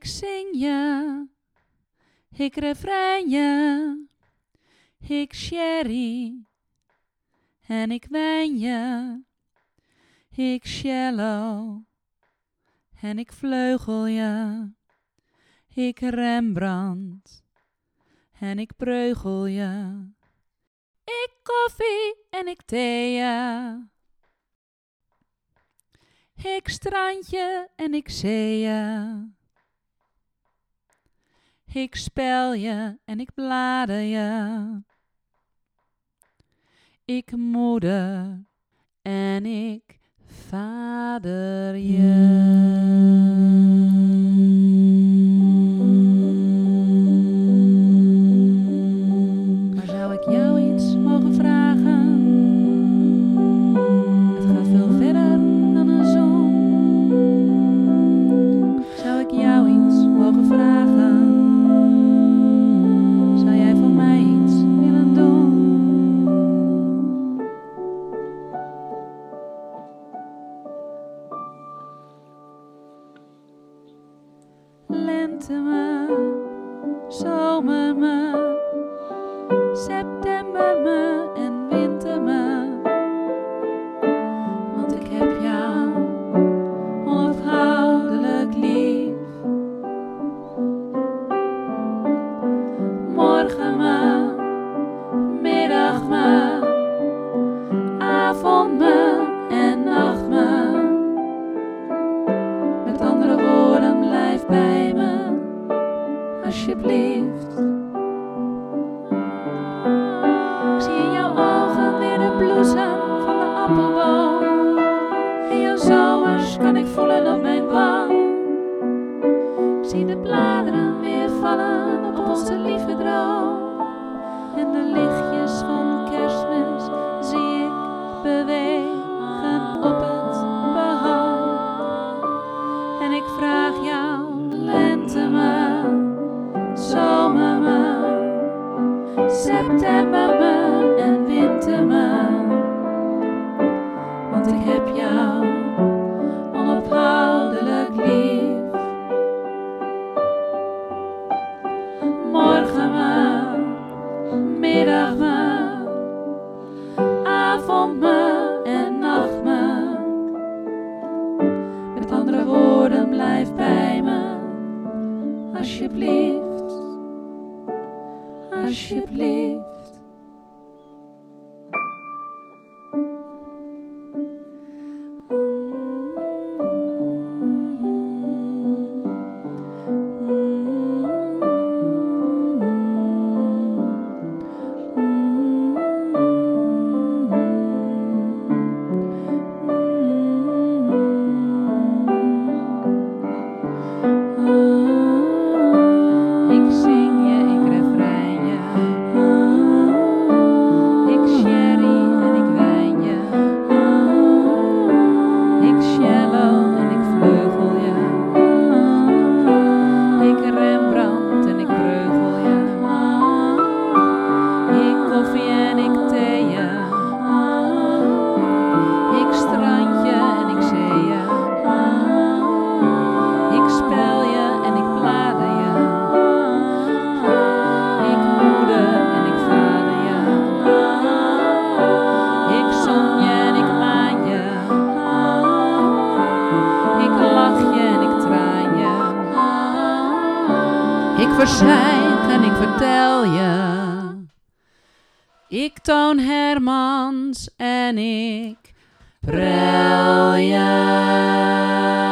zing je, ik refrein je, ik sherry en ik wijn je, ik cello en ik vleugel je, ik Rembrandt en ik breugel je, ik koffie en ik thee je, ik strandje en ik zee je, ik spel je en ik blader je, ik moeder en ik vader je. Maar zou ik jou iets mogen vragen? Het gaat veel verder dan een zon. Zou ik jou iets mogen vragen? Zou jij voor mij iets willen doen? Lente me, zomer me, september me en winter me. Want ik heb jou onafhankelijk lief. Morgen me, middag me, avond me en nacht me. Met andere woorden, blijf bij me, alsjeblieft. Ik zie in jouw ogen weer de bloesem van de appelboom. In jouw zomers kan ik voelen op mijn wang. Ik zie de bladeren weer vallen op onze lieve droom. En de lichtjes van Kerstmis zie ik bewegen op het behang. En ik vraag jou, lente me, zomer me, september me en winter me. Want ik heb jou onophoudelijk lief. Morgen me, middag me, avond me en nacht me. Met andere woorden, blijf bij me, alsjeblieft, alsjeblieft. Ik zing je, ik refrein je, ik sherry en ik wijn je, ik cello en ik vleugel je, ik Rembrandt en ik breugel je, ik koffie en ik thee je, ik strandje en ik zee je, ik spel je en ik blader je, ik moeder en ik vader je, ik zon je en ik maan je, ik lach je en ik traan je, ik verzwijg en ik vertel je, ik Toon Hermans en ik prel je.